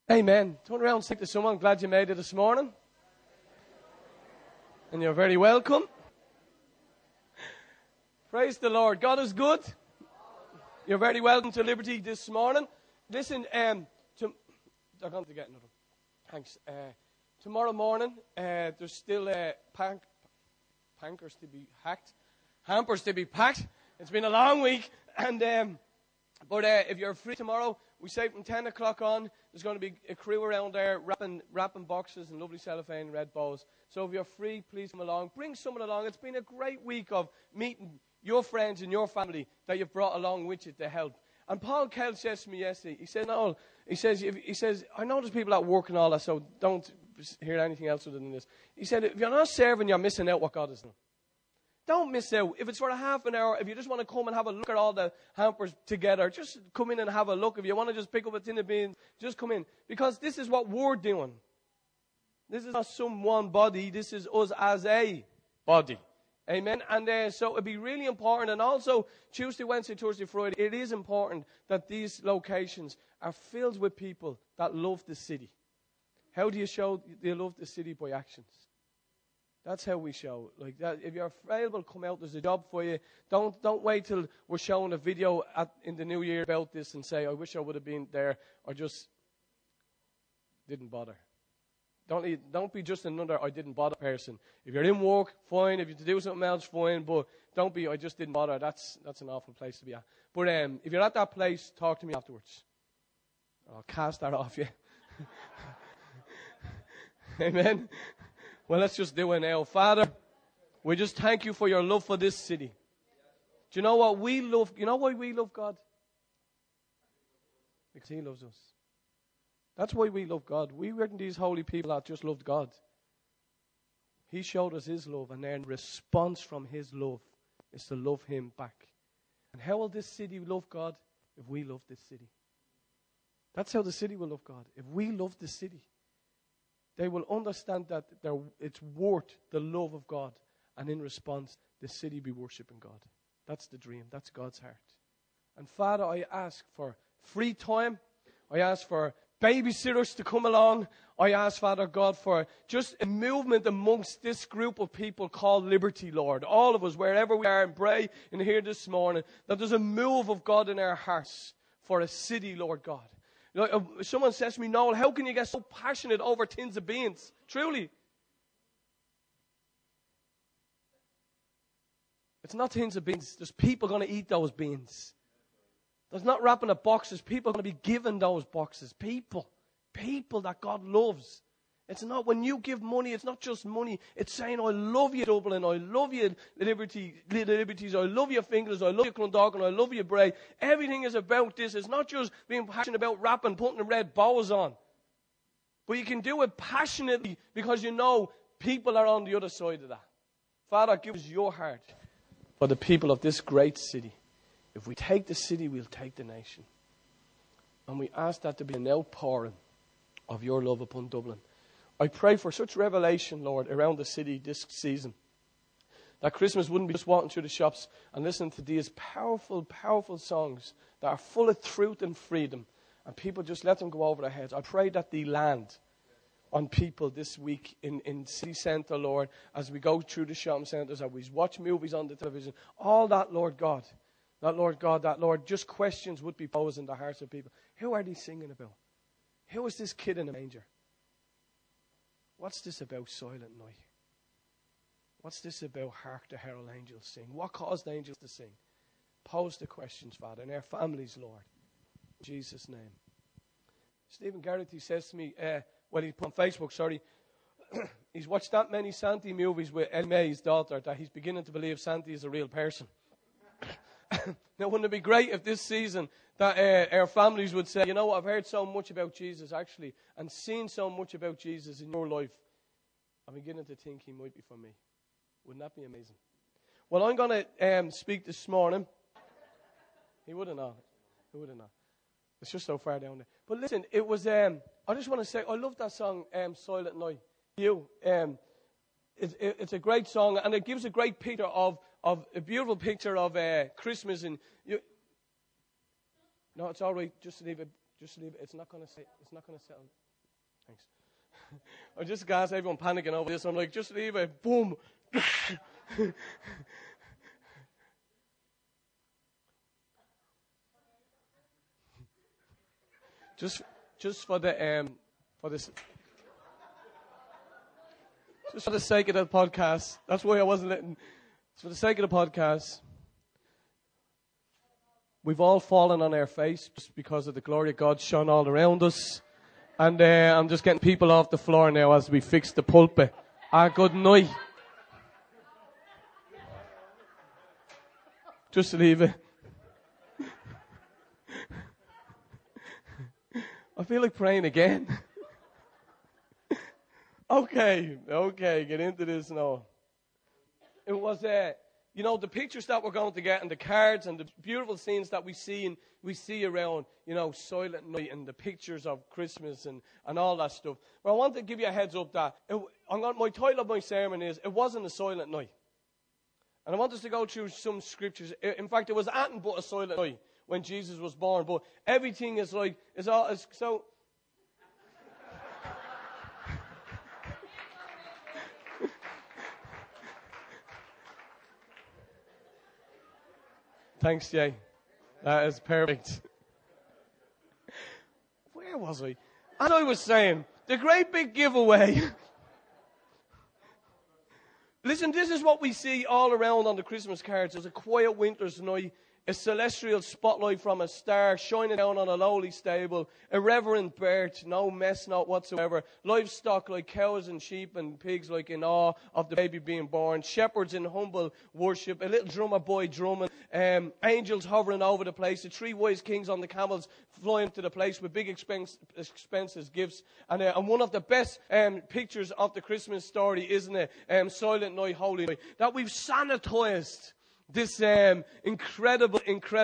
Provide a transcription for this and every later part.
Amen. Turn around and say to someone, glad you made it this morning. And you're very welcome. Praise the Lord. God is good. You're very welcome to Liberty this morning. Listen, they're going to get another. Thanks. Tomorrow morning, there's still hampers to be packed. It's been a long week, and but if you're free tomorrow, we say from 10 o'clock on, there's going to be a crew around there wrapping boxes and lovely cellophane red bows. So if you're free, please come along. Bring someone along. It's been a great week of meeting your friends and your family that you've brought along with you to help. And Paul Kell says to me yesterday, he says, I know there's people at work and all that, so don't hear anything else other than this. He said, if you're not serving, you're missing out what God has done. Don't miss out. If it's for a half an hour, if you just want to come and have a look at all the hampers together, just come in and have a look. If you want to just pick up a tin of beans, just come in. Because this is what we're doing. This is not some one body. This is us as a body. Amen. And so it'd be really important. And also, Tuesday, Wednesday, Thursday, Friday, it is important that these locations are filled with people that love the city. How do you show they love the city? By actions. That's how we show. Like that. If you're available, come out. There's a job for you. Don't wait till we're showing a video in the new year about this and say, I wish I would have been there, or just didn't bother. Don't be just another I didn't bother person. If you're in work, fine. If you have to do something else, fine. But don't be I just didn't bother. That's an awful place to be at. But if you're at that place, talk to me afterwards. I'll cast that off you. Amen. Well, let's just do it now. Father, we just thank you for your love for this city. Do you know what we love? You know why we love God? Because he loves us. That's why we love God. We weren't these holy people that just loved God. He showed us his love, and then response from his love is to love him back. And how will this city love God? If we love this city. That's how the city will love God. If we love the city. They will understand that it's worth the love of God. And in response, the city be worshipping God. That's the dream. That's God's heart. And Father, I ask for free time. I ask for babysitters to come along. I ask, Father God, for just a movement amongst this group of people called Liberty, Lord. All of us, wherever we are, and pray in here this morning, that there's a move of God in our hearts for a city, Lord God. You know, someone says to me, Noel, how can you get so passionate over tins of beans? Truly. It's not tins of beans. There's people going to eat those beans. There's not wrapping up boxes. People are going to be given those boxes. People that God loves. It's not when you give money, it's not just money. It's saying, I love you, Dublin. I love you, Liberties. I love you, Fingers. I love you, Clondalkin. I love you, Bray. Everything is about this. It's not just being passionate about wrapping, putting the red bows on. But you can do it passionately because you know people are on the other side of that. Father, give us your heart for the people of this great city. If we take the city, we'll take the nation. And we ask that to be an outpouring of your love upon Dublin. I pray for such revelation, Lord, around the city this season. That Christmas wouldn't be just walking through the shops and listening to these powerful, powerful songs that are full of truth and freedom. And people just let them go over their heads. I pray that they land on people this week in city centre, Lord, as we go through the shopping centres, as we watch movies on the television. All that, Lord God. That, Lord, just questions would be posed in the hearts of people. Who are they singing about? Who is this kid in the manger? What's this about Silent Night? What's this about Hark the Herald Angels Sing? What caused the angels to sing? Pose the questions, Father, and our families, Lord. In Jesus' name. Stephen Garrity says to me, he put on Facebook, he's watched that many Santi movies with Elme, his daughter, that he's beginning to believe Santi is a real person. Now, wouldn't it be great if this season that our families would say, you know what, I've heard so much about Jesus, actually, and seen so much about Jesus in your life. I'm beginning to think he might be for me. Wouldn't that be amazing? Well, I'm going to speak this morning. He wouldn't know. It's just so far down there. But listen, it was, I just want to say, I love that song, Silent Night. It's a great song, and it gives a great picture of a beautiful picture of Christmas. And no, it's all right. Just leave it. Just leave it. It's not going to settle. Thanks. I just gas everyone panicking over this. I'm like, just leave it. Boom. Just for the just for the sake of the podcast. That's why I wasn't letting. For the sake of the podcast, we've all fallen on our face just because of the glory of God shone all around us. And I'm just getting people off the floor now as we fix the pulpit. Good night. Just leave it. I feel like praying again. Okay, get into this now. It was, the pictures that we're going to get and the cards and the beautiful scenes that we see around, Silent Night and the pictures of Christmas and all that stuff. But I want to give you a heads up that my title of my sermon is, It Wasn't a Silent Night. And I want us to go through some scriptures. In fact, it was anything but a silent night when Jesus was born. But everything is so... Thanks, Jay. That is perfect. Where was I? As I was saying, the great big giveaway. Listen, this is what we see all around on the Christmas cards. There's a quiet winter's night, a celestial spotlight from a star shining down on a lowly stable, a reverent birth, no mess, not whatsoever, livestock like cows and sheep and pigs like in awe of the baby being born, shepherds in humble worship, a little drummer boy drumming, angels hovering over the place, the 3 wise kings on the camels flying to the place with big expenses, gifts, and one of the best pictures of the Christmas story, isn't it? Silent Night, Holy Night, that we've sanitized this incredible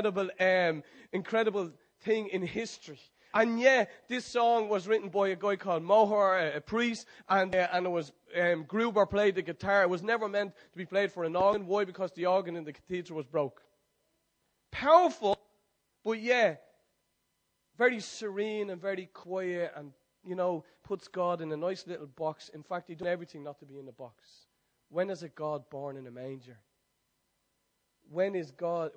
thing in history. And yeah, this song was written by a guy called Mohar, a priest, and it was Gruber played the guitar. It was never meant to be played for an organ. Why? Because the organ in the cathedral was broke. Powerful, but yeah, very serene and very quiet, and puts God in a nice little box. In fact, He done everything not to be in the box. When is a God born in a manger? When have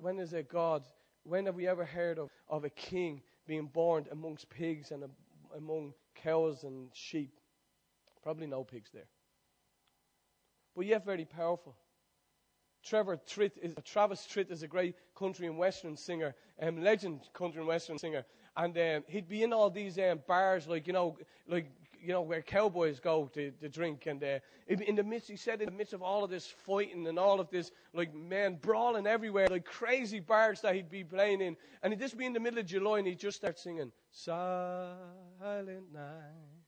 we ever heard of a king being born amongst pigs and among cows and sheep? Probably no pigs there. But yet very powerful. Travis Tritt is a great country and western singer, legend country and western singer. And he'd be in all these bars where cowboys go to drink. And in the midst of all of this fighting and all of this, like men brawling everywhere, like crazy bars that he'd be playing in. And he'd just be in the middle of July and he'd just start singing, Silent Night,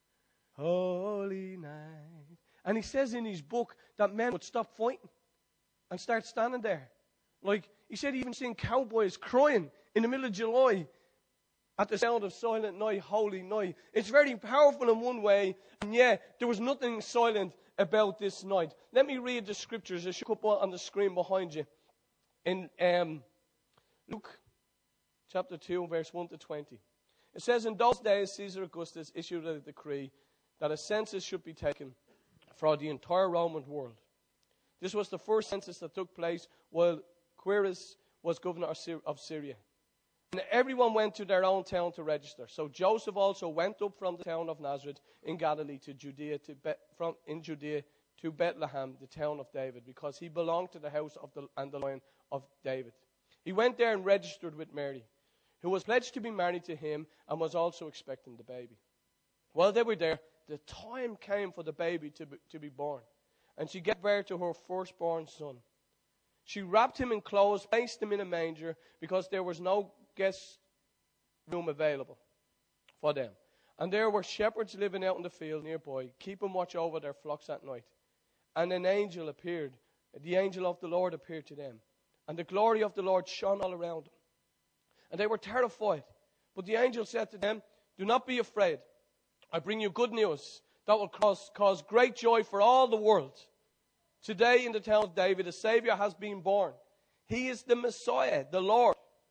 Holy Night. And he says in his book that men would stop fighting and start standing there. Like, he said he even seen cowboys crying in the middle of July at the sound of Silent Night, Holy Night. It's very powerful in one way, and yeah, there was nothing silent about this night. Let me read the scriptures. It should come up on the screen behind you. In Luke chapter 2, verse 1 to 20. It says, In those days Caesar Augustus issued a decree that a census should be taken for the entire Roman world. This was the first census that took place while Quirinius was governor of Syria. And everyone went to their own town to register. So Joseph also went up from the town of Nazareth in Galilee to Judea to Bethlehem, the town of David, because he belonged to the house of the line of David. He went there and registered with Mary, who was pledged to be married to him and was also expecting the baby. While they were there, the time came for the baby to be born. And she gave birth to her firstborn son. She wrapped him in clothes, placed him in a manger, because there was no guest room available for them. And there were shepherds living out in the field nearby, keeping watch over their flocks at night. And an angel appeared. The angel of the Lord appeared to them. And the glory of the Lord shone all around them. And they were terrified. But the angel said to them, Do not be afraid. I bring you good news that will cause great joy for all the world. Today in the town of David, a Savior has been born. He is the Messiah, the Lord.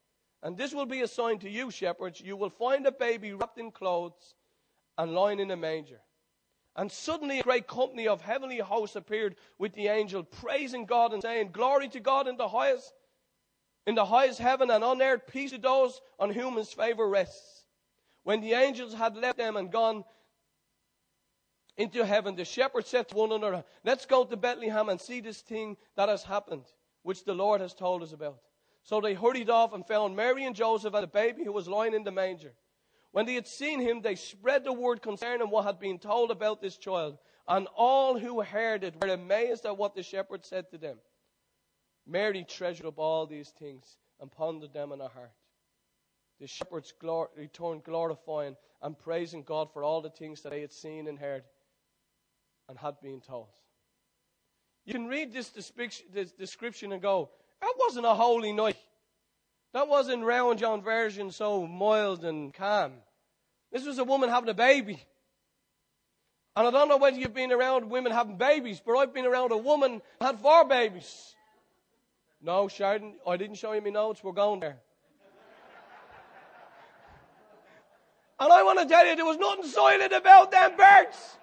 And this will be a sign to you, shepherds. You will find a baby wrapped in clothes and lying in a manger. And suddenly a great company of heavenly hosts appeared with the angel, praising God and saying, Glory to God in the highest heaven, and on earth peace to those on whom his favor rests. When the angels had left them and gone into heaven, the shepherds said to one another, Let's go to Bethlehem and see this thing that has happened, which the Lord has told us about. So they hurried off and found Mary and Joseph and the baby who was lying in the manger. When they had seen him, they spread the word concerning what had been told about this child. And all who heard it were amazed at what the shepherds said to them. Mary treasured up all these things and pondered them in her heart. The shepherds returned glorifying and praising God for all the things that they had seen and heard and had been told. You can read this description and go, that wasn't a holy night. That wasn't Round John version so mild and calm. This was a woman having a baby. And I don't know whether you've been around women having babies, but I've been around a woman who had 4 babies. No, Sheridan, I didn't show you my notes. We're going there. And I want to tell you, there was nothing silent about them birds.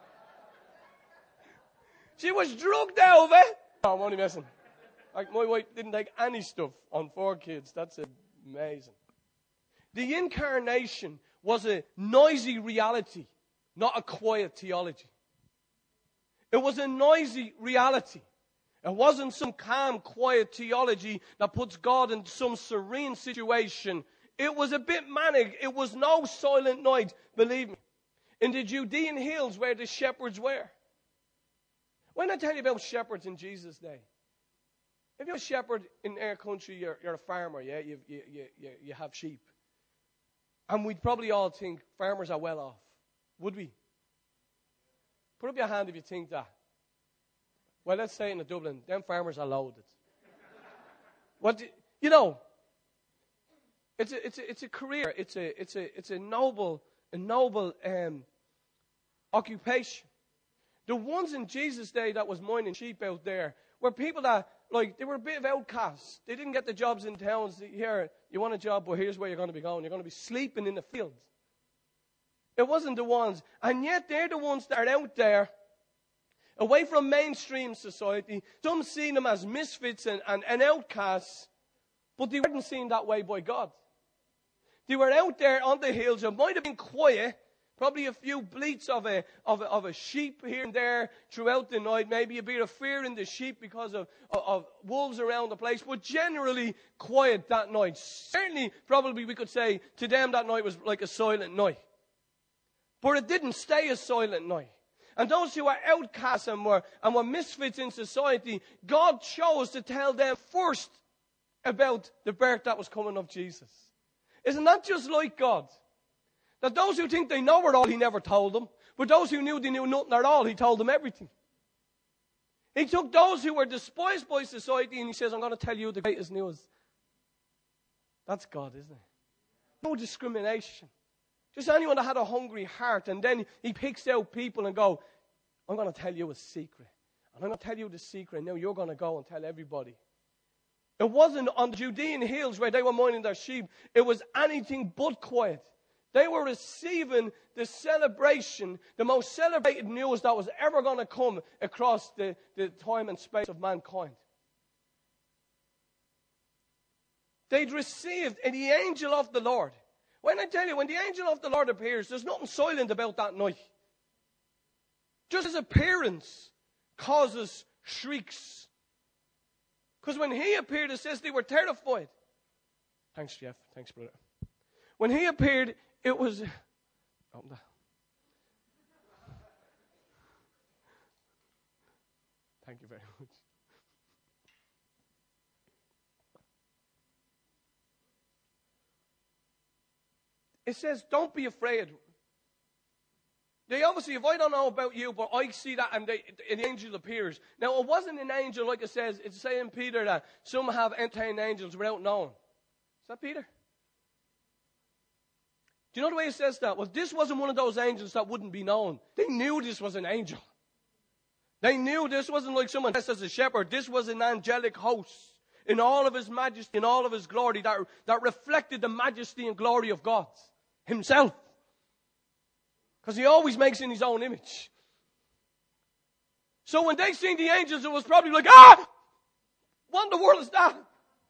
She was drugged over. No, I'm only messing. Like, my wife didn't take any stuff on 4 kids. That's amazing. The incarnation was a noisy reality, not a quiet theology. It was a noisy reality. It wasn't some calm, quiet theology that puts God in some serene situation. It was a bit manic. It was no silent night, believe me. In the Judean hills where the shepherds were. When I tell you about shepherds in Jesus' day, if you're a shepherd in our country, you're a farmer, yeah? You have sheep. And we'd probably all think farmers are well off. Would we? Put up your hand if you think that. Well, let's say in Dublin, them farmers are loaded. It's a career. It's a noble occupation. The ones in Jesus' day that was minding sheep out there were people that, they were a bit of outcasts. They didn't get the jobs in towns. Here, you want a job, well, here's where you're going to be going. You're going to be sleeping in the fields. It wasn't the ones. And yet they're the ones that are out there, away from mainstream society. Some see them as misfits and outcasts, but they weren't seen that way by God. They were out there on the hills. It might have been quiet. Probably a few bleats of a sheep here and there throughout the night. Maybe a bit of fear in the sheep because of wolves around the place. But generally quiet that night. Certainly, probably we could say to them that night was like a silent night. But it didn't stay a silent night. And those who are outcasts and were misfits in society, God chose to tell them first about the birth that was coming of Jesus. Isn't that just like God? That those who think they know it all, he never told them. But those who knew they knew nothing at all, he told them everything. He took those who were despised by society and he says, I'm going to tell you the greatest news. That's God, isn't it? No discrimination. Just anyone that had a hungry heart. And then he picks out people and go, I'm going to tell you a secret. And I'm going to tell you the secret. And now you're going to go and tell everybody. It wasn't on the Judean hills where they were minding their sheep. It was anything but quiet. They were receiving the celebration, the most celebrated news that was ever going to come across the time and space of mankind. They'd received the angel of the Lord. When I tell you, when the angel of the Lord appears, there's nothing silent about that night. Just his appearance causes shrieks. Because when he appeared, it says they were terrified. Thanks, Jeff. Thanks, brother. When he appeared, it was... Thank you very much. It says, don't be afraid. They obviously, if I don't know about you, but I see that and an angel appears. Now, it wasn't an angel like it says. It's saying, Peter, that some have entertained angels without knowing. Is that Peter? Do you know the way it says that? Well, this wasn't one of those angels that wouldn't be known. They knew this was an angel. They knew this wasn't like someone dressed as a shepherd. This was an angelic host. in all of his majesty, in all of his glory, that reflected the majesty and glory of God himself. Because he always makes in his own image. So when they seen the angels, it was probably like, what in the world is that?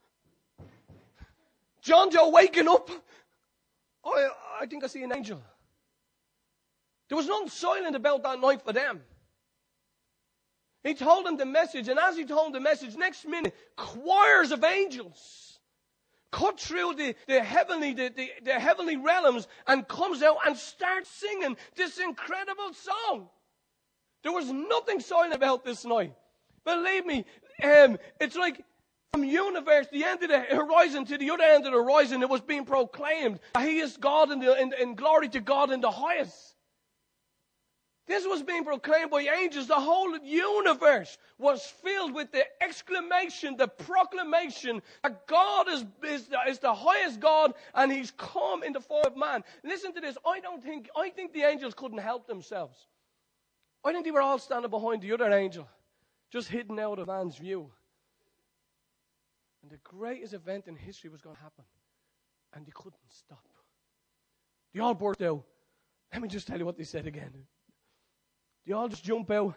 John Joe waking up. Oh, I think I see an angel. There was nothing silent about that night for them. He told them the message, and as he told them the message, next minute, choirs of angels cut through the heavenly realms and comes out and starts singing this incredible song. There was nothing silent about this night. Believe me, it's like from universe, the end of the horizon to the other end of the horizon, it was being proclaimed that he is God and glory to God in the highest. This was being proclaimed by angels. The whole universe was filled with the exclamation, the proclamation that God is the highest God and he's come in the form of man. Listen to this. I think the angels couldn't help themselves. I think they were all standing behind the other angel, just hidden out of man's view. And the greatest event in history was going to happen. And they couldn't stop. They all burst out. Let me just tell you what they said again. They all just jump out.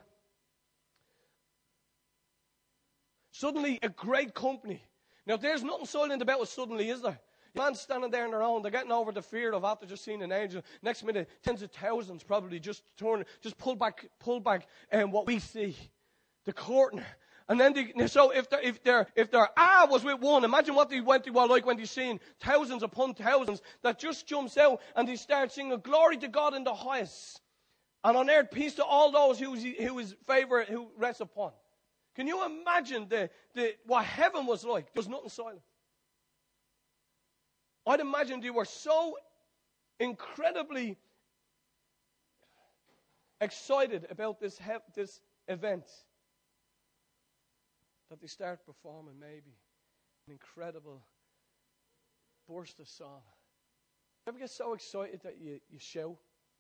Suddenly, a great company. Now, there's nothing silent about it suddenly, is there? Man's standing there on their own. They're getting over the fear of after just seeing an angel. Next minute, tens of thousands probably just pull back what we see. The curtain. And then so if their was with one, imagine what they went through like when they're seeing thousands upon thousands that just jumps out and they start singing glory to God in the highest. And on earth, peace to all those who his favor who rests upon. Can you imagine what heaven was like? There was nothing silent. I'd imagine they were so incredibly excited about this event that they start performing maybe an incredible burst of song. You ever get so excited that you shout?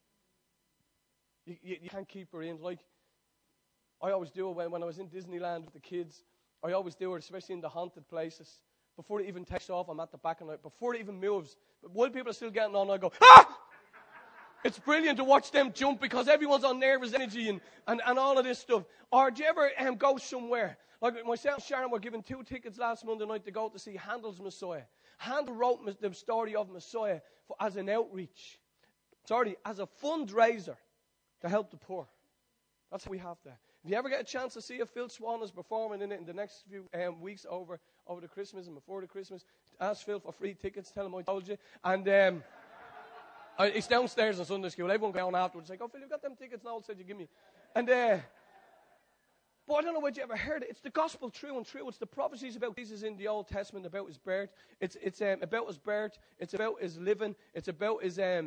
You can't keep her in. Like, I always do it when I was in Disneyland with the kids. I always do it, especially in the haunted places. Before it even takes off, I'm at the back of it. Before it even moves, while people are still getting on, I go, ah! It's brilliant to watch them jump because everyone's on nervous energy and all of this stuff. Or do you ever go somewhere? Like myself and Sharon were given 2 tickets last Monday night to go to see Handel's Messiah. Handel wrote the story of Messiah as an outreach. As a fundraiser to help the poor. That's what we have there. If you ever get a chance to see if Phil Swan is performing in it in the next few weeks over the Christmas and before the Christmas, ask Phil for free tickets. Tell him I told you. And it's downstairs in Sunday school. Everyone going afterwards like, oh, Phil, you got them tickets now? Said you give me. And but I don't know whether you ever heard it. It's the gospel true and true. It's the prophecies about Jesus in the Old Testament, about his birth. It's about his birth. It's about his living. It's about his death,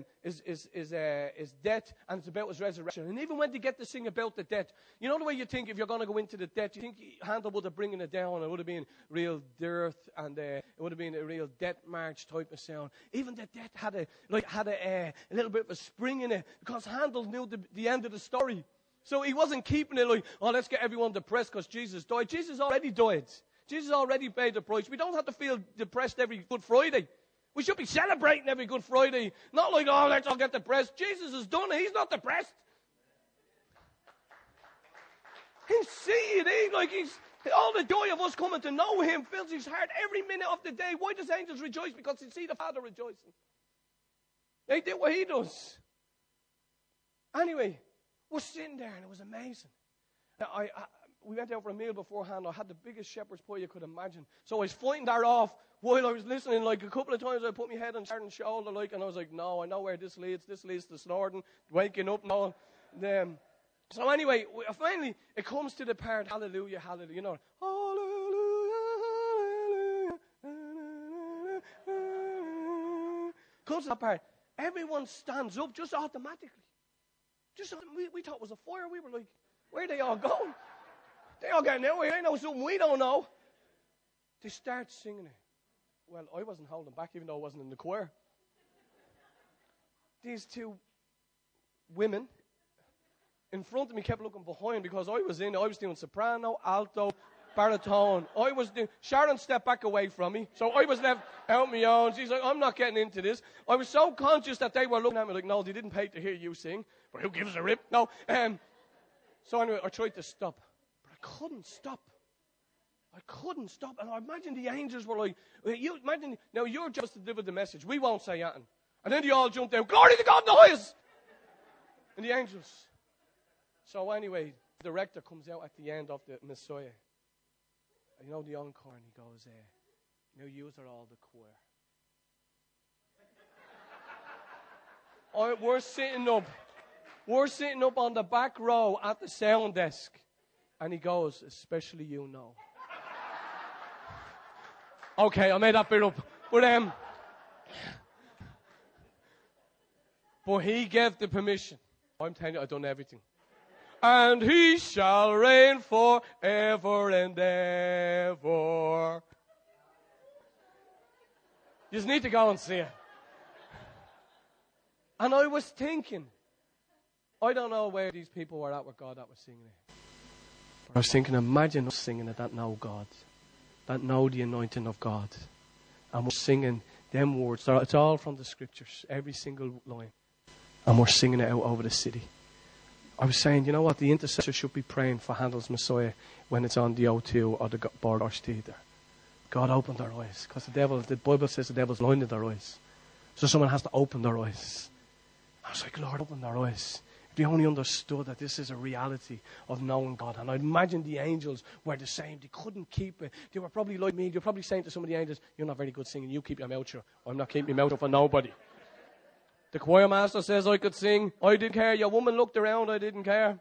and it's about his resurrection. And even when they get to sing about the death, you know the way you think if you're going to go into the death, you think Handel would have bringing it down. It would have been real dearth, and it would have been a real death march type of sound. Even the death had a little bit of a spring in it because Handel knew the end of the story. So he wasn't keeping it like, oh, let's get everyone depressed because Jesus died. Jesus already died. Jesus already paid the price. We don't have to feel depressed every Good Friday. We should be celebrating every Good Friday. Not like, oh, let's all get depressed. Jesus has done it. He's not depressed. He's seeing it. He's all the joy of us coming to know him fills his heart every minute of the day. Why does angels rejoice? Because they see the Father rejoicing. They did what he does. Anyway. We're sitting there, and it was amazing. We went out for a meal beforehand. I had the biggest shepherd's pie you could imagine. So I was fighting that off while I was listening. Like a couple of times, I put my head on Sharon's shoulder, and I was like, no, I know where this leads. This leads to snoring, waking up, and all. So anyway, finally, it comes to the part, hallelujah, hallelujah. You know, hallelujah, hallelujah, hallelujah. Comes to that part. Everyone stands up just automatically. We thought it was a fire. We were like, where are they all going? They all getting out here. They know something we don't know. They start singing it. Well, I wasn't holding back, even though I wasn't in the choir. These 2 women in front of me kept looking behind because I was doing soprano, alto, baritone. I was doing, Sharon stepped back away from me, so I was left out on my own. She's like, I'm not getting into this. I was so conscious that they were looking at me like, no, they didn't pay to hear you sing, but who gives a rip? No. So anyway, I tried to stop, but I couldn't stop. I couldn't stop. And I imagine the angels were like, you imagine, now you're just to deliver the message. We won't say anything. And then they all jumped out, glory to God in the highest. And the angels. So anyway, the director comes out at the end of the Messiah. You know the encore, and he goes, now yous are all the choir. We're sitting up on the back row at the sound desk. And he goes, especially you know. Okay, I made that bit up. But he gave the permission. I'm telling you, I've done everything. And he shall reign forever and ever. You just need to go and see it. And I was thinking, I don't know where these people were at with God that was singing it. But I was thinking, imagine us singing it that know God, that know the anointing of God. And we're singing them words. It's all from the scriptures, every single line. And we're singing it out over the city. I was saying, you know what? The intercessor should be praying for Handel's Messiah when it's on the O2 or the Borders Theatre. God opened their eyes. Because the Bible says the devil's blinded their eyes. So someone has to open their eyes. I was like, Lord, open their eyes. If they only understood that this is a reality of knowing God. And I imagine the angels were the same. They couldn't keep it. They were probably like me. They were probably saying to some of the angels, you're not very good singing. You keep your mouth shut. I'm not keeping my mouth up for nobody. The choir master says I could sing. I didn't care. Your woman looked around. I didn't care.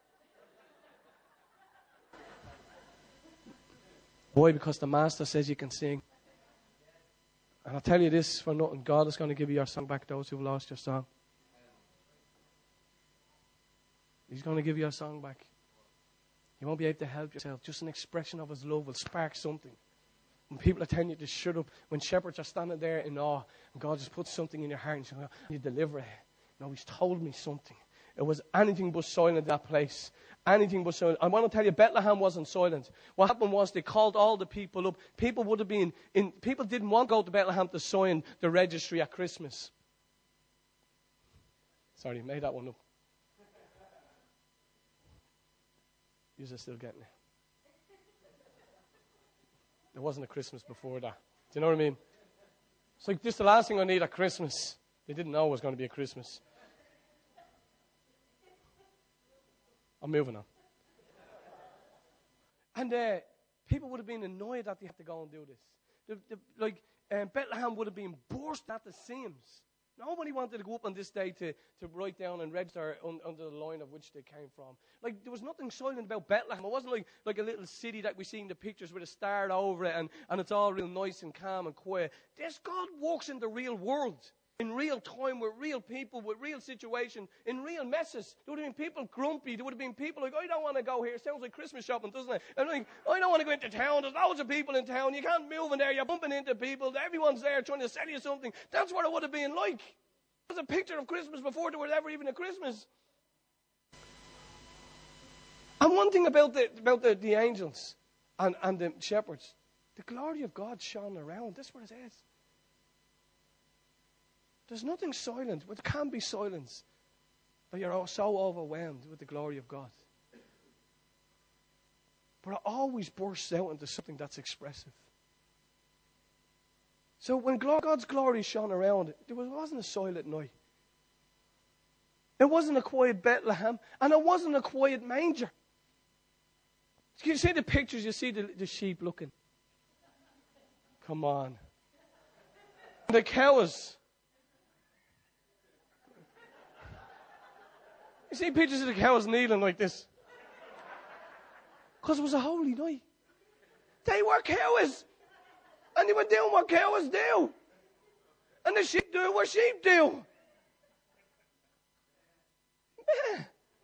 Why? Because the master says you can sing. And I'll tell you this for nothing. God is going to give you your song back, those who've lost your song. He's going to give you your song back. You won't be able to help yourself. Just an expression of his love will spark something. When people are telling you to shut up, when shepherds are standing there in awe, and God just puts something in your heart and you deliver it. No, he's told me something. It was anything but silent in that place. Anything but silent. I want to tell you, Bethlehem wasn't silent. What happened was they called all the people up. People would have been people didn't want to go to Bethlehem to sign the registry at Christmas. Sorry, made that one up. You're still getting it. There wasn't a Christmas before that. Do you know what I mean? It's like, this is the last thing I need at Christmas. They didn't know it was going to be a Christmas. I'm moving on. And people would have been annoyed that they had to go and do this. Bethlehem would have been burst at the seams. Nobody wanted to go up on this day to write down and register under the line of which they came from. Like, there was nothing silent about Bethlehem. It wasn't like a little city that we see in the pictures with a star over it and it's all real nice and calm and quiet. This God walks in the real world, in real time, with real people, with real situations, in real messes. There would have been people grumpy. There would have been people like, I don't want to go here. It sounds like Christmas shopping, doesn't it? And like, I don't want to go into town. There's loads of people in town. You can't move in there. You're bumping into people. Everyone's there trying to sell you something. That's what it would have been like. It was a picture of Christmas before there was ever even a Christmas. And one thing about the angels and the shepherds, the glory of God shone around. That's what it says. There's nothing silent, but there can be silence. But you're so overwhelmed with the glory of God. But it always bursts out into something that's expressive. So when God's glory shone around, it wasn't a silent night. It wasn't a quiet Bethlehem, and it wasn't a quiet manger. You see the pictures, you see the sheep looking. Come on. The cows. You see pictures of the cows kneeling like this. Because it was a holy night. They were cows. And they were doing what cows do. And the sheep do what sheep do. Yeah.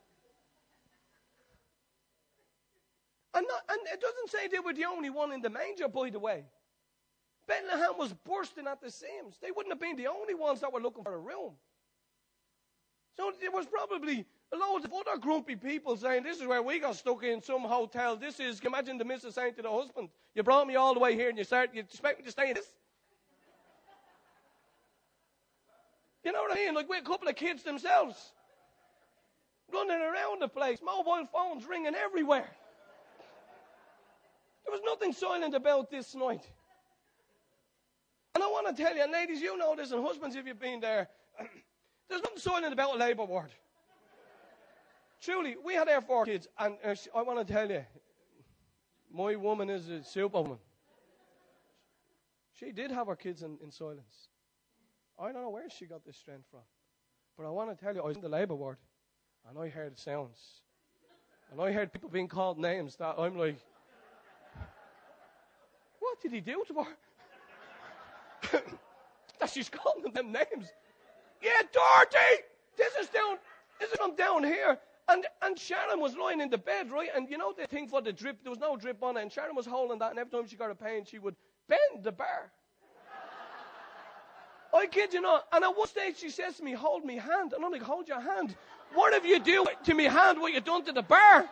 And it doesn't say they were the only one in the manger, by the way. Bethlehem was bursting at the seams. They wouldn't have been the only ones that were looking for a room. So there was probably loads of other grumpy people saying, this is where we got stuck in some hotel. This is, imagine the missus saying to the husband, you brought me all the way here and you expect me to stay in this? You know what I mean? Like, with a couple of kids themselves running around the place, mobile phones ringing everywhere. There was nothing silent about this night. And I want to tell you, and ladies, you know this, and husbands, if you've been there, there's nothing silent about a Labour ward. Truly, we had our 4 kids, and I want to tell you, my woman is a superwoman. She did have her kids in silence. I don't know where she got this strength from. But I want to tell you, I was in the Labour ward, and I heard sounds. And I heard people being called names that I'm like, what did he do to her? That she's calling them names. Yeah, Dorothy! This is from down here. And Sharon was lying in the bed, right? And you know the thing for the drip, there was no drip on it. And Sharon was holding that, and every time she got a pain, she would bend the bar. I kid you not. And at one stage, she says to me, hold me hand. And I'm like, hold your hand? What have you do to me hand what you done to the bar?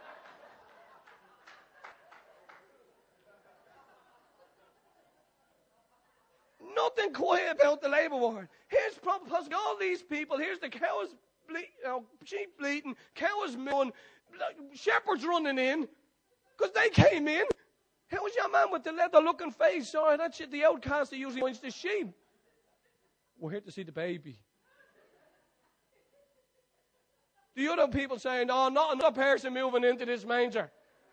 Nothing quiet about the Labour ward. Here's problem, because all these people, here's the cows, sheep bleating, cows mooing, shepherds running in, because they came in. How was your man with the leather-looking face? Sorry, that's the outcast that usually finds the sheep. We're here to see the baby. The other people saying, oh, not another person moving into this manger.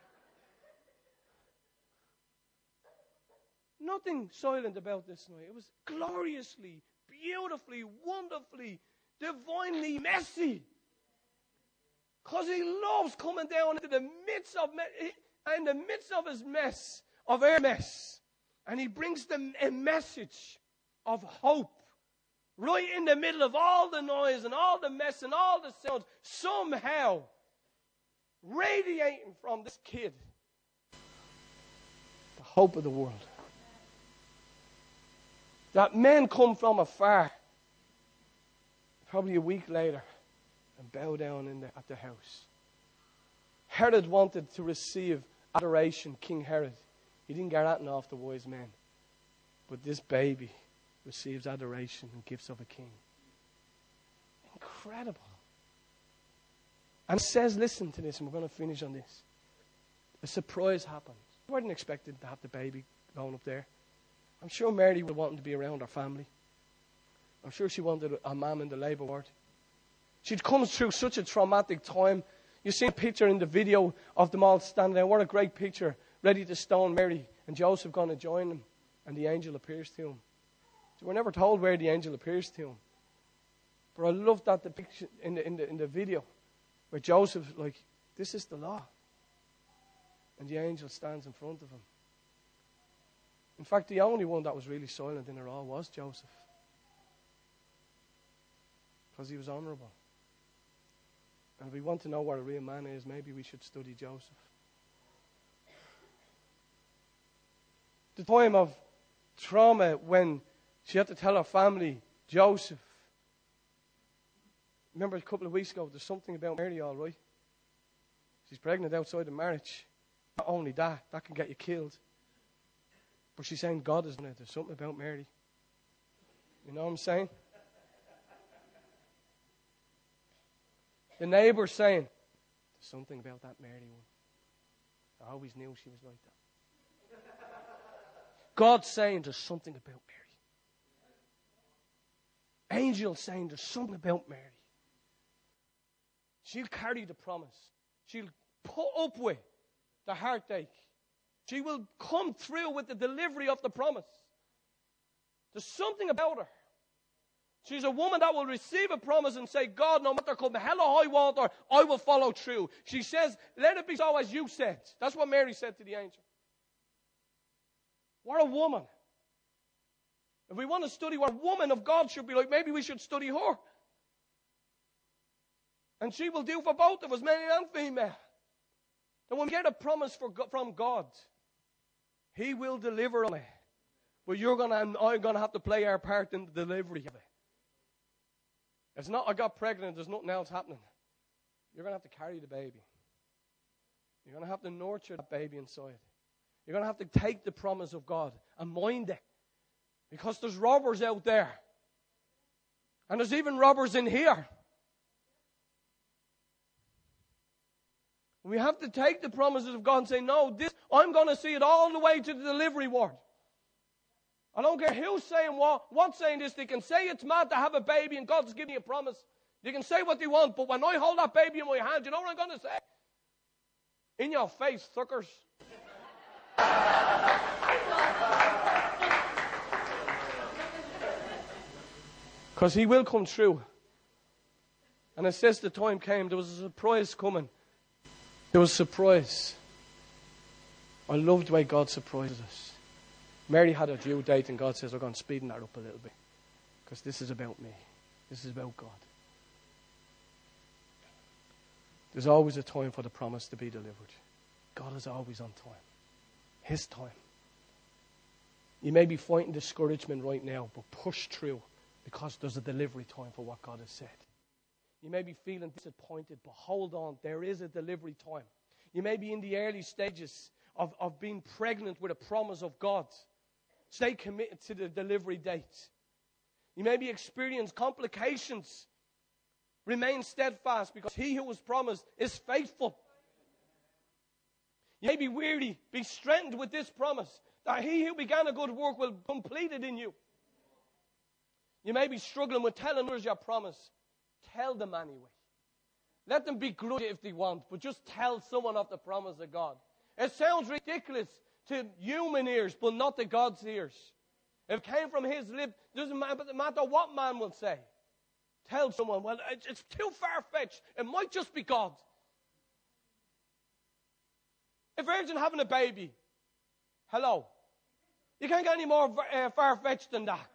Nothing silent about this night. It was gloriously, beautifully, wonderfully, divinely messy. Because he loves coming down into the midst of in the midst of his mess, of our mess. And he brings them a message of hope. Right in the middle of all the noise and all the mess and all the sounds, somehow radiating from this kid, the hope of the world. That men come from afar, probably a week later, and bow down at the house. Herod wanted to receive adoration, King Herod. He didn't get that off the wise men. But this baby receives adoration and gifts of a king. Incredible. And it says, listen to this, and we're going to finish on this. A surprise happened. We weren't expecting to have the baby going up there. I'm sure Mary would want to be around her family. I'm sure she wanted a mum in the Labour ward. She'd come through such a traumatic time. You see a picture in the video of them all standing there. What a great picture. Ready to stone Mary and Joseph going to join them. And the angel appears to him. So we're never told where the angel appears to him. But I love that the picture in the video where Joseph, like, this is the law. And the angel stands in front of him. In fact, the only one that was really silent in it all was Joseph. Because he was honourable. And if we want to know what a real man is, maybe we should study Joseph. The time of trauma when she had to tell her family, Joseph. Remember a couple of weeks ago, there's something about Mary, all right. She's pregnant outside of marriage. Not only that can get you killed. But she's saying God is in it. There's something about Mary. You know what I'm saying? The neighbour's saying, there's something about that Mary one. I always knew she was like that. God's saying there's something about Mary. Angels saying there's something about Mary. She'll carry the promise. She'll put up with the heartache. She will come through with the delivery of the promise. There's something about her. She's a woman that will receive a promise and say, God, no matter come hell or high water, I will follow through. She says, let it be so as you said. That's what Mary said to the angel. What a woman. If we want to study what a woman of God should be like, maybe we should study her. And she will do for both of us, male and female. And when we get a promise from God, He will deliver on it. But you're going to and I'm going to have to play our part in the delivery of it. It's not, I got pregnant, there's nothing else happening. You're going to have to carry the baby. You're going to have to nurture that baby inside. You're going to have to take the promise of God and mind it. Because there's robbers out there. And there's even robbers in here. We have to take the promises of God and say, no, I'm going to see it all the way to the delivery ward. I don't care who's saying what's saying this. They can say it's mad to have a baby and God's giving you a promise. They can say what they want, but when I hold that baby in my hand, you know what I'm going to say? In your face, suckers. Because he will come true. And it says the time came, there was a surprise coming. There was a surprise. I love the way God surprises us. Mary had a due date and God says, I'm going to speed that up a little bit. Because this is about me. This is about God. There's always a time for the promise to be delivered. God is always on time. His time. You may be fighting discouragement right now, but push through because there's a delivery time for what God has said. You may be feeling disappointed, but hold on. There is a delivery time. You may be in the early stages of being pregnant with a promise of God. Stay committed to the delivery date. You may be experiencing complications. Remain steadfast because he who was promised is faithful. You may be weary. Be strengthened with this promise that he who began a good work will complete it in you. You may be struggling with telling others your promise. Tell them anyway. Let them be grudgy if they want, but just tell someone of the promise of God. It sounds ridiculous to human ears, but not to God's ears. If it came from his lips, it doesn't matter what man will say. Tell someone, well, it's too far-fetched. It might just be God. A virgin having a baby. Hello. You can't get any more far-fetched than that.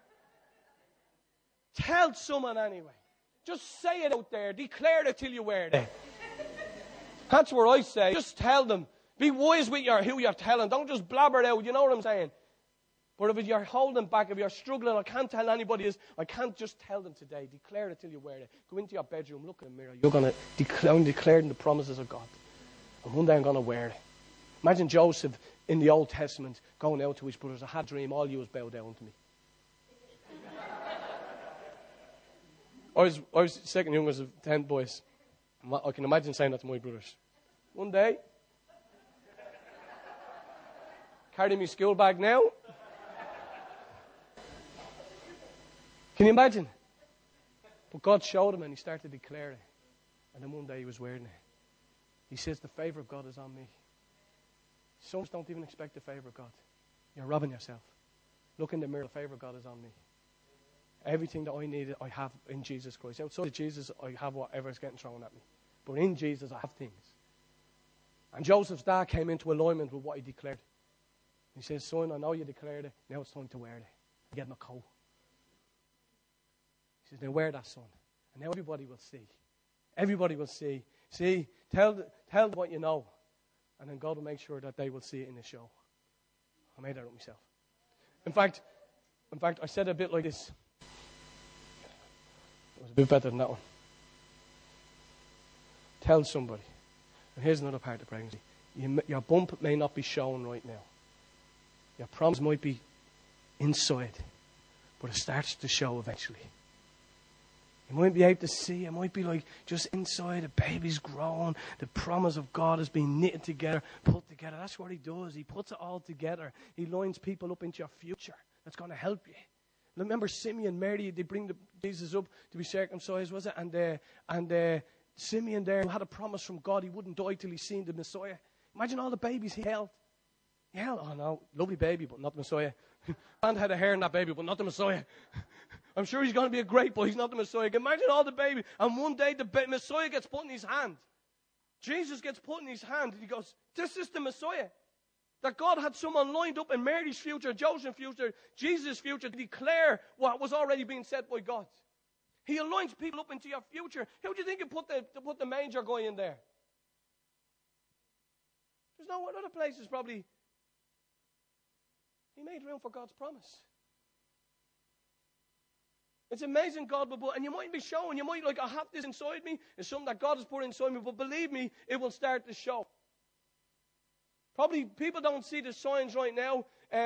Tell someone anyway. Just say it out there. Declare it till you wear it. That's what I say. Just tell them. Be wise with who you're telling. Don't just blabber it out. You know what I'm saying? But if you're holding back, if you're struggling, I can't tell anybody this. I can't just tell them today. Declare it till you wear it. Go into your bedroom, look in the mirror. You're going to declare the promises of God. And one day I'm going to wear it. Imagine Joseph in the Old Testament going out to his brothers. I had a dream. All you was bow down to me. I was second youngest of 10 boys. I can imagine saying that to my brothers. One day, carry my school bag now. Can you imagine? But God showed him and he started declaring. And then one day he was wearing it. He says, the favor of God is on me. Some don't even expect the favor of God. You're robbing yourself. Look in the mirror, the favor of God is on me. Everything that I need, I have in Jesus Christ. Outside of Jesus, I have whatever is getting thrown at me. But in Jesus, I have things. And Joseph's dad came into alignment with what he declared. He says, son, I know you declared it. Now it's time to wear it. Get him a coat. He says, now wear that, son. And now everybody will see. Everybody will see. See, tell them what you know. And then God will make sure that they will see it in the show. I made that up myself. In fact, I said a bit like this. It was a bit better than that one. Tell somebody. And here's another part of pregnancy. Your bump may not be shown right now. Your promise might be inside. But it starts to show eventually. You might be able to see. It might be like just inside. A baby's grown. The promise of God has been knitted together, put together. That's what he does. He puts it all together. He lines people up into your future. That's going to help you. Remember Simeon, Mary, they bring Jesus up to be circumcised, was it? And Simeon there who had a promise from God he wouldn't die till he's seen the Messiah. Imagine all the babies he held. He held, oh no, lovely baby, but not the Messiah. And had a hair in that baby, but not the Messiah. I'm sure he's going to be a great boy. He's not the Messiah. Imagine all the babies. And one day the Messiah gets put in his hand. Jesus gets put in his hand. And he goes, this is the Messiah. That God had someone lined up in Mary's future, Joseph's future, Jesus' future to declare what was already being said by God. He aligns people up into your future. Who do you think put the manger guy in there? There's no other places probably. He made room for God's promise. It's amazing God will put, and you might be showing, you might like, I have this inside me. It's something that God has put inside me, but believe me, it will start to show. Probably people don't see the signs right now,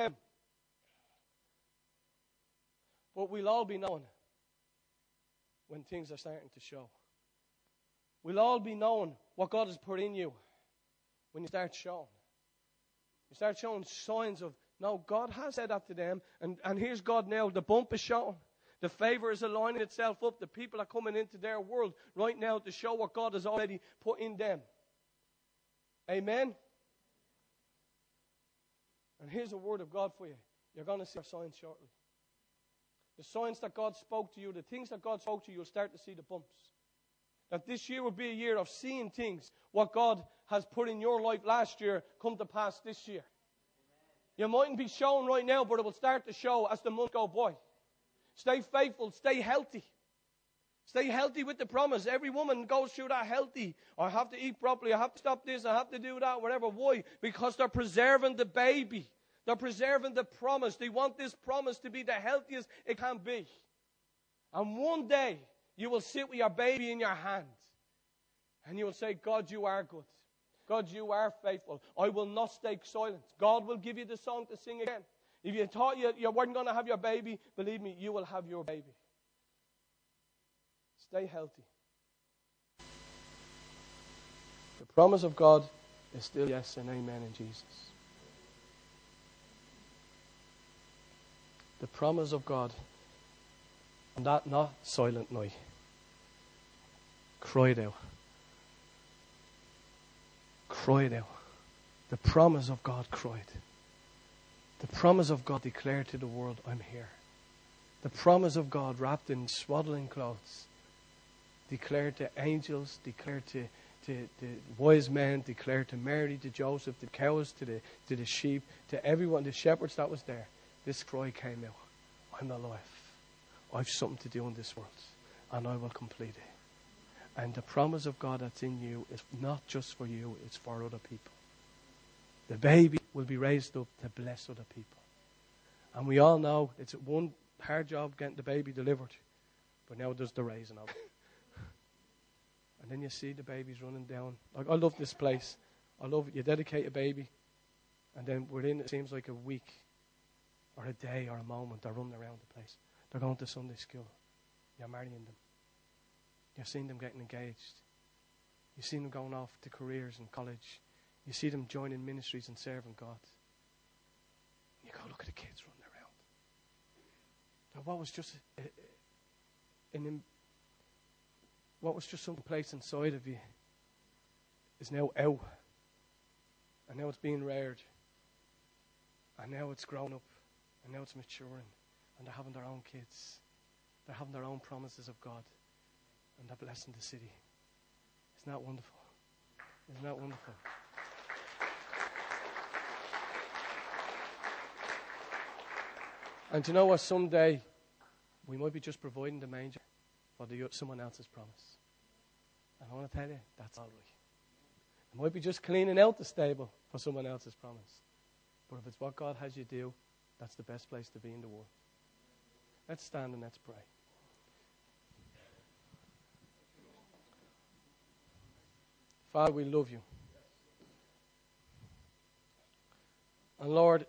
but we'll all be knowing when things are starting to show. We'll all be knowing what God has put in you when you start showing. You start showing signs of, no, God has said that to them, and here's God now. The bump is showing. The favor is aligning itself up. The people are coming into their world right now to show what God has already put in them. Amen? And here's a word of God for you. You're going to see our signs shortly. The signs that God spoke to you, the things that God spoke to you, you'll start to see the bumps. That this year will be a year of seeing things, what God has put in your life last year, come to pass this year. You mightn't be showing right now, but it will start to show as the months go by. Stay faithful, stay healthy. Stay healthy with the promise. Every woman goes through that healthy. I have to eat properly, I have to stop this, I have to do that, whatever. Why? Because they're preserving the baby. They're preserving the promise. They want this promise to be the healthiest it can be. And one day, you will sit with your baby in your hand. And you will say, God, you are good. God, you are faithful. I will not stay silent. God will give you the song to sing again. If you thought you weren't going to have your baby, believe me, you will have your baby. Stay healthy. The promise of God is still yes and amen in Jesus. The promise of God on that not silent night cried out. Cried out. The promise of God cried. The promise of God declared to the world, I'm here. The promise of God wrapped in swaddling clothes declared to angels, declared to the wise men, declared to Mary, to Joseph, to the cows, to the sheep, to everyone, the shepherds that was there. This cry came out. I'm alive. I've something to do in this world, and I will complete it. And the promise of God that's in you is not just for you, it's for other people. The baby will be raised up to bless other people. And we all know it's one hard job getting the baby delivered, but now there's the raising of it. And then you see the babies running down. Like, I love this place. I love it. You dedicate a baby, and then within, it seems like a week or a day or a moment, they're running around the place. They're going to Sunday school. You're marrying them. You've seen them getting engaged. You've seen them going off to careers in college. You see them joining ministries and serving God. You go, look at the kids running around. Now, what was just some place inside of you is now out. And now it's being reared. And now it's grown up. And now it's maturing. And they're having their own kids. They're having their own promises of God. And they're blessing the city. Isn't that wonderful? Isn't that wonderful? And you know what? Someday, we might be just providing the manger for someone else's promise. And I want to tell you, that's all right. It might be just cleaning out the stable for someone else's promise. But if it's what God has you do, that's the best place to be in the world. Let's stand and let's pray. Father, we love you. And Lord,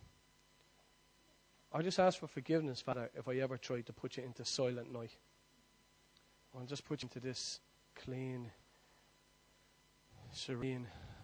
I just ask for forgiveness, Father, if I ever tried to put you into silent night. I'll just put you into this clean, serene,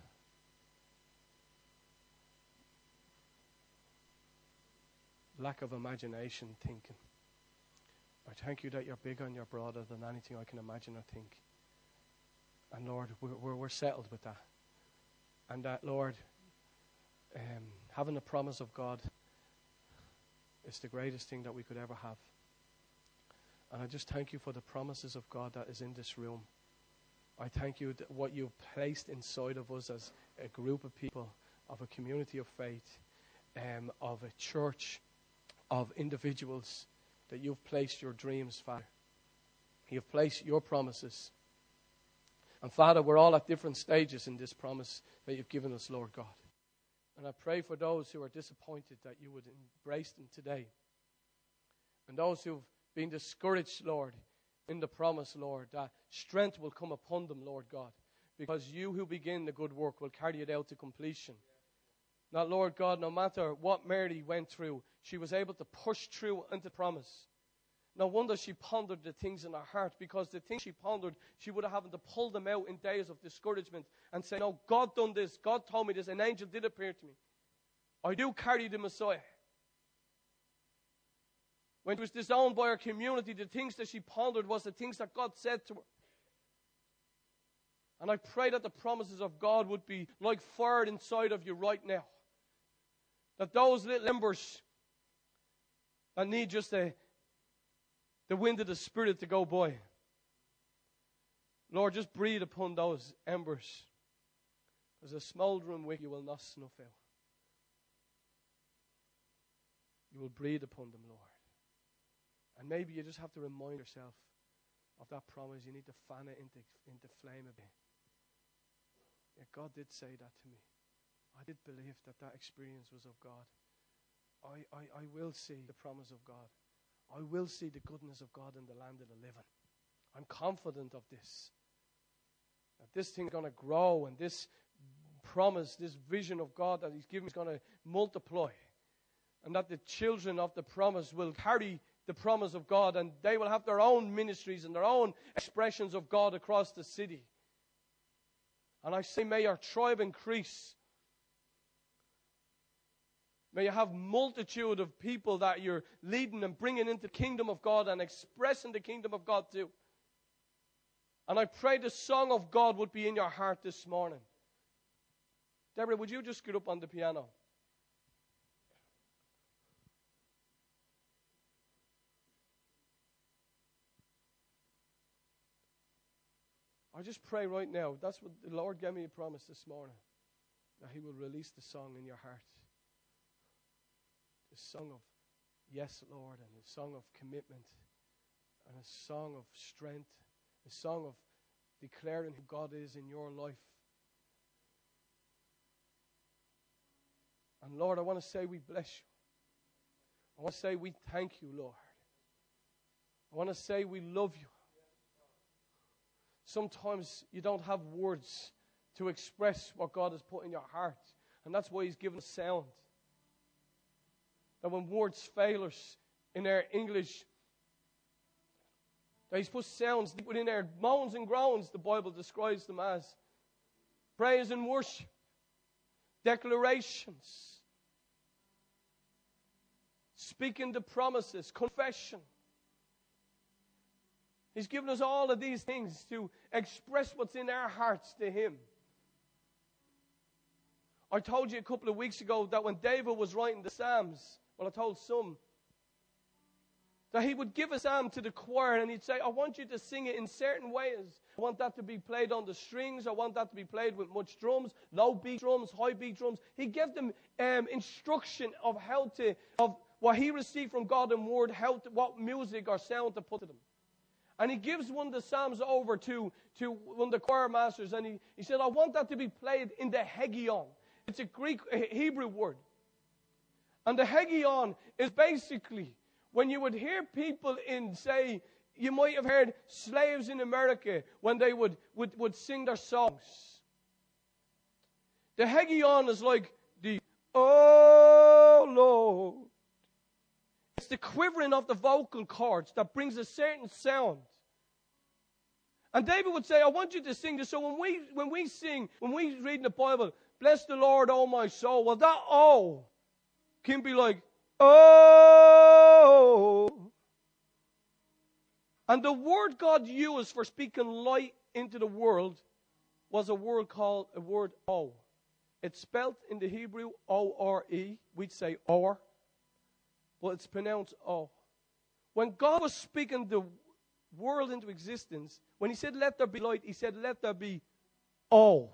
lack of imagination thinking. I thank you that you're bigger and you're broader than anything I can imagine or think. And Lord, we're settled with that. And that, Lord, having the promise of God is the greatest thing that we could ever have. And I just thank you for the promises of God that is in this room. I thank you that what you've placed inside of us as a group of people, of a community of faith, of a church, of individuals, that you've placed your dreams, Father. You've placed your promises. And Father, we're all at different stages in this promise that you've given us, Lord God. And I pray for those who are disappointed that you would embrace them today. And those who've being discouraged, Lord, in the promise, Lord, that strength will come upon them, Lord God, because you who begin the good work will carry it out to completion. Now, Lord God, no matter what Mary went through, she was able to push through into promise. No wonder she pondered the things in her heart, because the things she pondered, she would have having to pull them out in days of discouragement and say, no, God done this, God told me this, an angel did appear to me. I do carry the Messiah. When she was disowned by her community, the things that she pondered was the things that God said to her. And I pray that the promises of God would be like fire inside of you right now. That those little embers that need just the wind of the Spirit to go by, Lord, just breathe upon those embers. As a smouldering wick, you will not snuff out. You will breathe upon them, Lord. And maybe you just have to remind yourself of that promise. You need to fan it into flame a bit. Yeah, God did say that to me. I did believe that experience was of God. I will see the promise of God. I will see the goodness of God in the land of the living. I'm confident of this. That this thing is going to grow, and this promise, this vision of God that He's given is going to multiply. And that the children of the promise will carry the promise of God, and they will have their own ministries and their own expressions of God across the city. And I say, may your tribe increase. May you have multitude of people that you're leading and bringing into the kingdom of God and expressing the kingdom of God too. And I pray the song of God would be in your heart this morning. Deborah, would you just get up on the piano? I just pray right now, that's what the Lord gave me a promise this morning, that He will release the song in your heart. The song of yes, Lord, and a song of commitment, and a song of strength, a song of declaring who God is in your life. And Lord, I want to say we bless you. I want to say we thank you, Lord. I want to say we love you. Sometimes you don't have words to express what God has put in your heart. And that's why He's given us sound. That when words fail us in our English, that He's put sounds deep within our moans and groans, the Bible describes them as. Praise and worship. Declarations. Speaking the promises. Confession. He's given us all of these things to express what's in our hearts to Him. I told you a couple of weeks ago that when David was writing the Psalms, well, I told some, that he would give a psalm to the choir and he'd say, I want you to sing it in certain ways. I want that to be played on the strings. I want that to be played with much drums, low beat drums, high beat drums. He gave them instruction of of what he received from God in word, what music or sound to put to them. And he gives one of the psalms over to one of the choir masters, and he said, I want that to be played in the Hegion. It's a Hebrew word. And the Hegion is basically when you would hear people in, say, you might have heard slaves in America when they would sing their songs. The Hegion is like the, oh Lord. It's the quivering of the vocal cords that brings a certain sound. And David would say, I want you to sing this. So when we sing, when we read in the Bible, bless the Lord, oh my soul, well, that oh can be like, oh. And the word God used for speaking light into the world was a word called a word oh. It's spelt in the Hebrew O-R-E. We'd say or. Well, it's pronounced oh. When God was speaking the world into existence, when He said, let there be light, He said, let there be oh.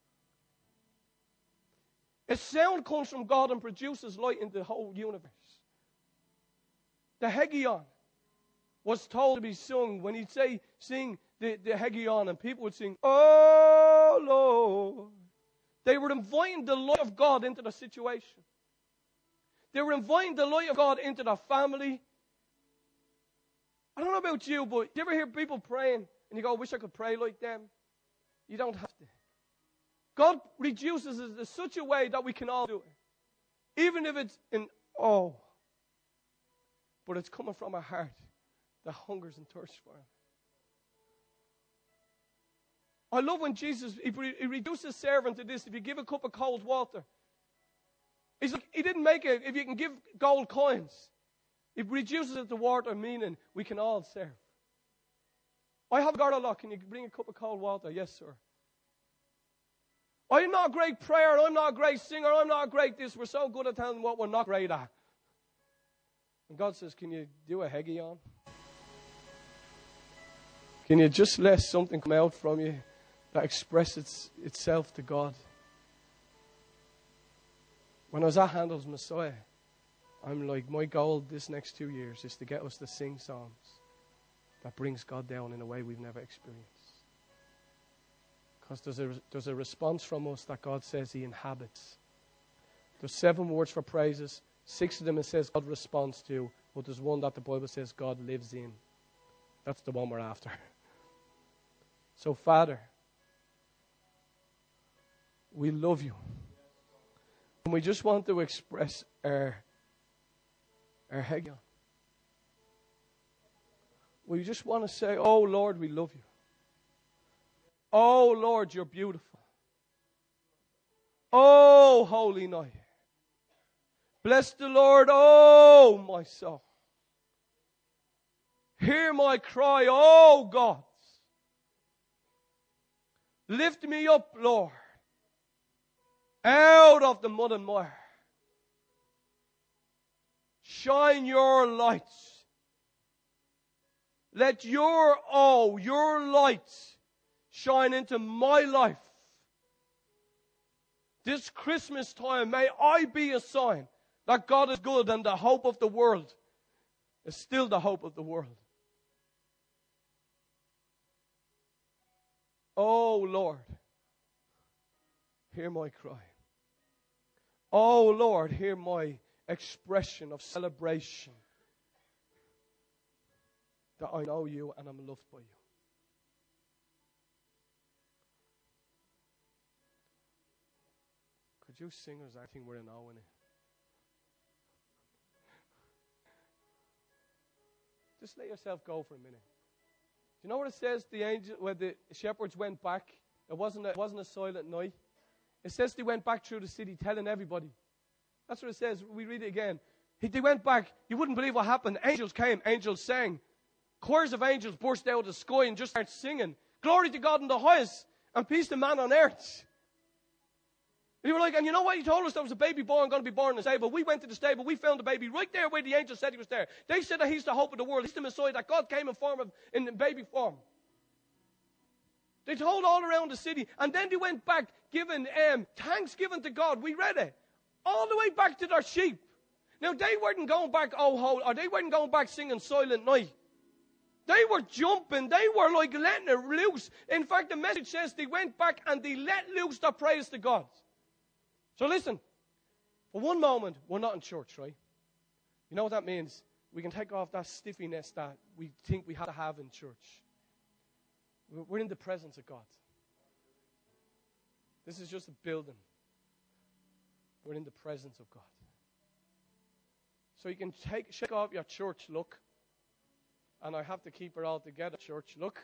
A sound comes from God and produces light in the whole universe. The Hegion was told to be sung when He'd say, sing the Hegion, and people would sing, oh Lord. They were inviting the light of God into the situation. They were inviting the light of God into their family. I don't know about you, but you ever hear people praying and you go, I wish I could pray like them? You don't have to. God reduces it in such a way that we can all do it. Even if it's in awe. But it's coming from a heart that hungers and thirsts for Him. I love when Jesus, he reduced His servant to this. If you give a cup of cold water. He's like, He didn't make it, if you can give gold coins. It reduces it to water, meaning we can all serve. I have got a lot. Can you bring a cup of cold water? Yes, sir. I'm not a great prayer. I'm not a great singer. I'm not a great this. We're so good at telling what we're not great at. And God says, can you do a Hegion? Can you just let something come out from you that expresses itself to God? When I was at Handel's Messiah, I'm like, my goal this next 2 years is to get us to sing songs that brings God down in a way we've never experienced. Because there's a response from us that God says He inhabits. There's 7 words for praises. 6 of them it says God responds to, but there's one that the Bible says God lives in. That's the one we're after. So, Father, we love You. And we just want to express our Hegion. We just want to say, oh Lord, we love You. Oh Lord, You're beautiful. Oh, holy night. Bless the Lord, oh my soul. Hear my cry, oh God. Lift me up, Lord, out of the mud and mire. Shine Your lights. Let Your light shine into my life. This Christmas time, may I be a sign that God is good and the hope of the world is still the hope of the world. Oh Lord, hear my cry. Oh Lord, hear my expression of celebration that I know You and I'm loved by You. Could you singers, I think we're in awe in it. Just let yourself go for a minute. Do you know what it says? The angel, when the shepherds went back, it wasn't a silent night. It says they went back through the city telling everybody. That's what it says. We read it again. They went back. You wouldn't believe what happened. Angels came. Angels sang. Choirs of angels burst out of the sky and just started singing. Glory to God in the highest and peace to man on earth. And you were like, and you know what? He told us there was a baby born, going to be born in the stable. We went to the stable. We found the baby right there where the angel said He was there. They said that He's the hope of the world. He's the Messiah, that God came in baby form. They told all around the city. And then they went back giving thanksgiving to God. We read it. All the way back to their sheep. Now, they weren't going back, or they weren't going back singing Silent Night. They were jumping. They were like letting it loose. In fact, the message says they went back and they let loose their praise to God. So listen, for one moment, we're not in church, right? You know what that means? We can take off that stiffiness that we think we have to have in church. We're in the presence of God. This is just a building. We're in the presence of God. So you can shake off your church look. And I have to keep it all together, church look.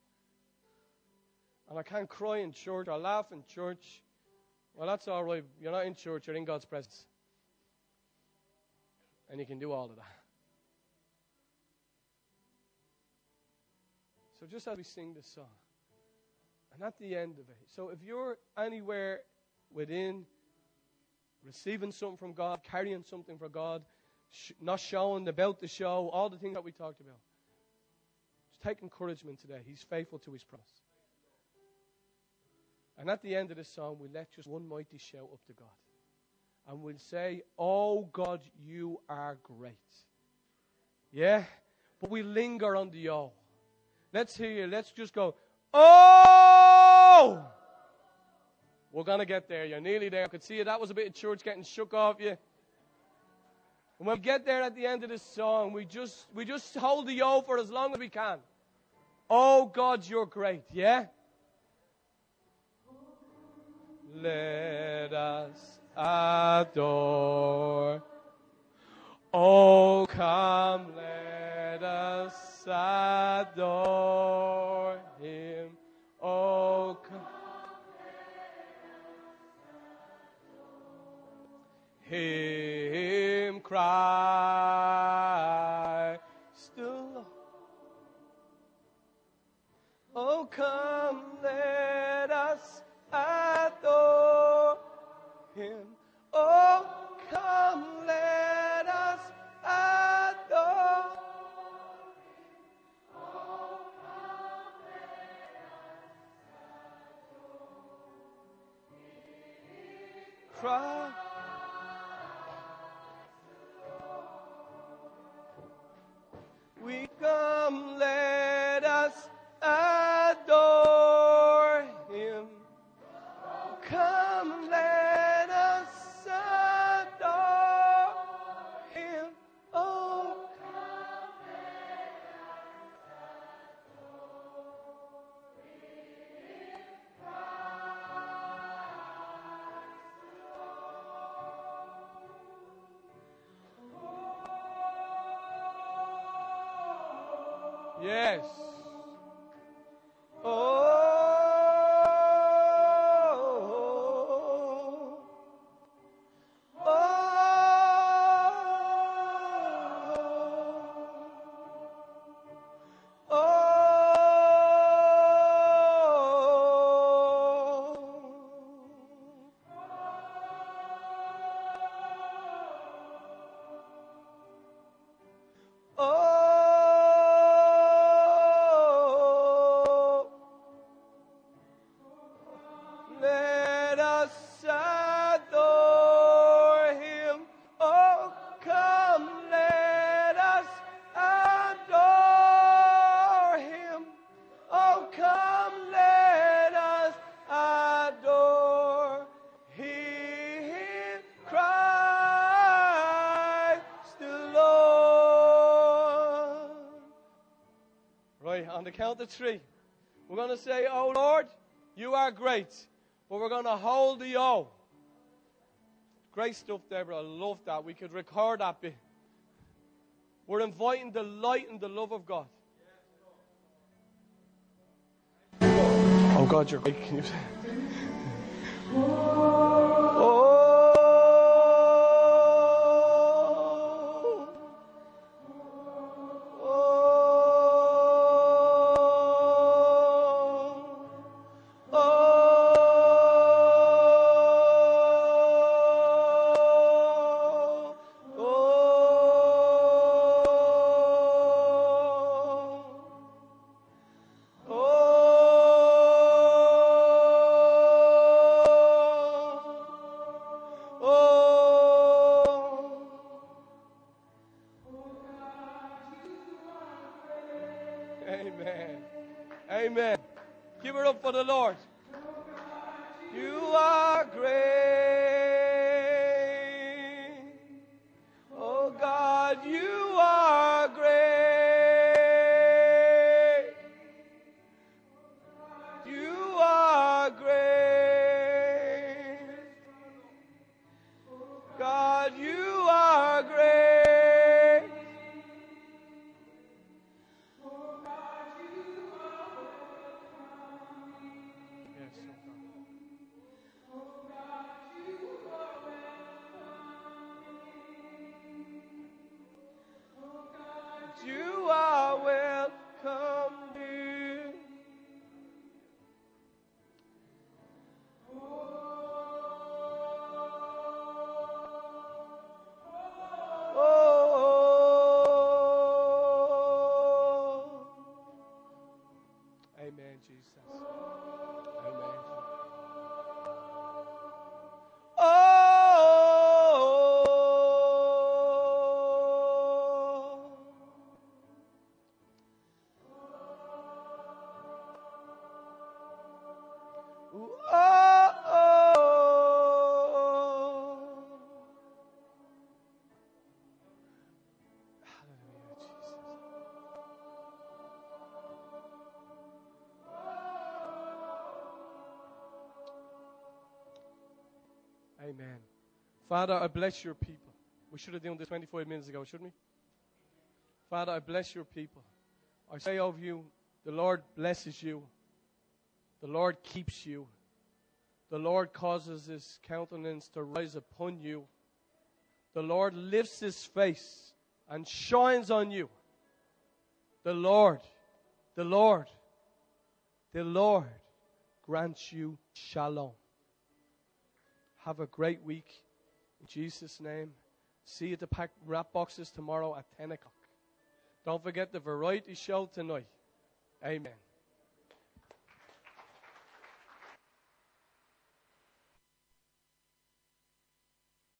And I can't cry in church or laugh in church. Well, that's all right. You're not in church. You're in God's presence. And you can do all of that. So just as we sing this song, and at the end of it, so if you're anywhere within receiving something from God, carrying something for God, not showing, about the show, all the things that we talked about, just take encouragement today. He's faithful to His promise. And at the end of this song, we let just one mighty shout up to God. And we'll say, oh God, You are great. Yeah? But we linger on the oh. Let's hear you. Let's just go, oh! We're going to get there. You're nearly there. I could see you. That was a bit of church getting shook off you. And when we get there at the end of this song, we just hold the O for as long as we can. Oh God, you're great, yeah? Let us adore. Oh, come, let us adore Him. Oh, come. Him Christ the Lord. Oh, come, let us adore Him. Oh, come, let us adore Him. Oh, come, let us adore Him. Christ. We come, let us adore Him. Come, let us adore Him. Oh, come, let us adore Him. Yes. Oh. Let us adore Him. Oh, come, let us adore Him. Oh, come, let us adore Him. Christ the Lord. Right, on the count of three, we're going to say, oh Lord, you are great. But we're going to hold the O. Great stuff, Deborah. I love that. We could record that bit. We're inviting the light and the love of God. Oh, God, you're great. Can you say? Oh. Amen. Amen. Give it up for the Lord. You are great. Oh God, you are great. You are great. God, you are great. You are welcome here. Oh. Amen, Jesus. Amen. Amen. Father, I bless your people. We should have done this 25 minutes ago, shouldn't we? Father, I bless your people. I say over you, the Lord blesses you. The Lord keeps you. The Lord causes his countenance to rise upon you. The Lord lifts his face and shines on you. The Lord grants you shalom. Have a great week. In Jesus' name. See you at the wrap boxes tomorrow at 10 o'clock. Don't forget the variety show tonight. Amen.